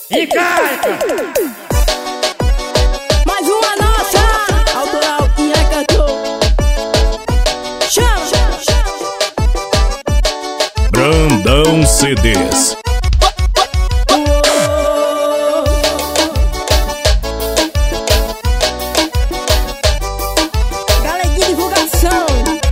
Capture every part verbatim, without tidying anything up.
E cai! Mais uma nossa, autoral e é cantor. Chama, chama, chama. Brandão C Ds. Galeguinha divulgação.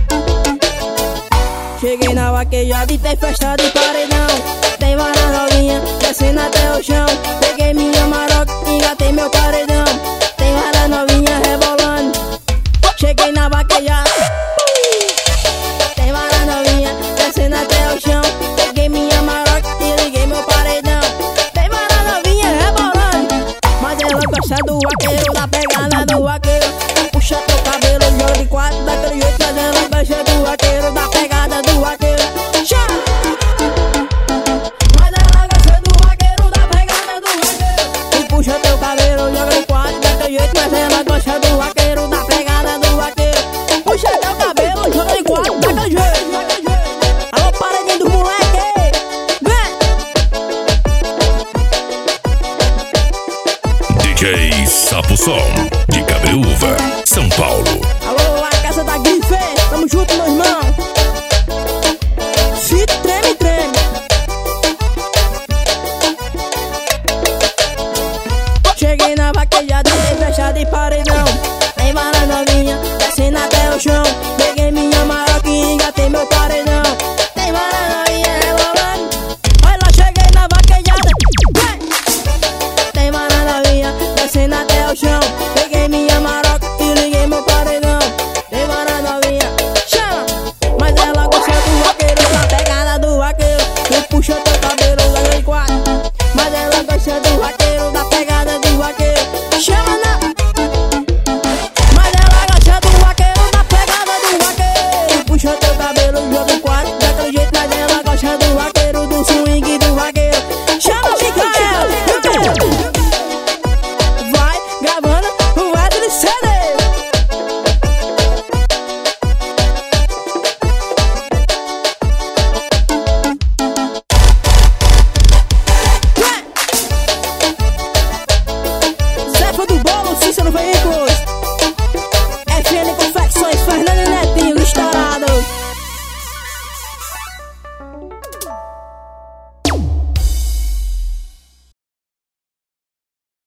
Cheguei na vaquejada e tem festa de paredão. Tem várias novinhas descendo até o chão. Peguei minha maroca, engatei meu paredão. Tem várias novinhas rebolando. Cheguei na vaquejada. Tem várias novinhas descendo até o chão. Peguei minha maroca e liguei meu paredão. Tem várias novinhas rebolando. Mas ela gosta do vaqueiro, da pegada do vaqueiro. Puxa teu cabelo, joga de quatro daquele jeito. Mas ela gosta do vaqueiro, da pegada do vaqueiro. Chama! Puxa teu cabelo, joga de quatro daquele jeito. Mas ela gosta do vaqueiro, da pegada do vaqueiro. Puxa teu cabelo, joga de quatro daquele jeito. Alô, paredinho do moleque, vem! D J Sapo Som, de Cabreúva, São Paulo. Alô, a casa da Guife, tamo junto, meu irmão. Se treme, treme. Cheguei na vaquejada, tem fechada e paredão. Tem várias novinhas descendo até o chão.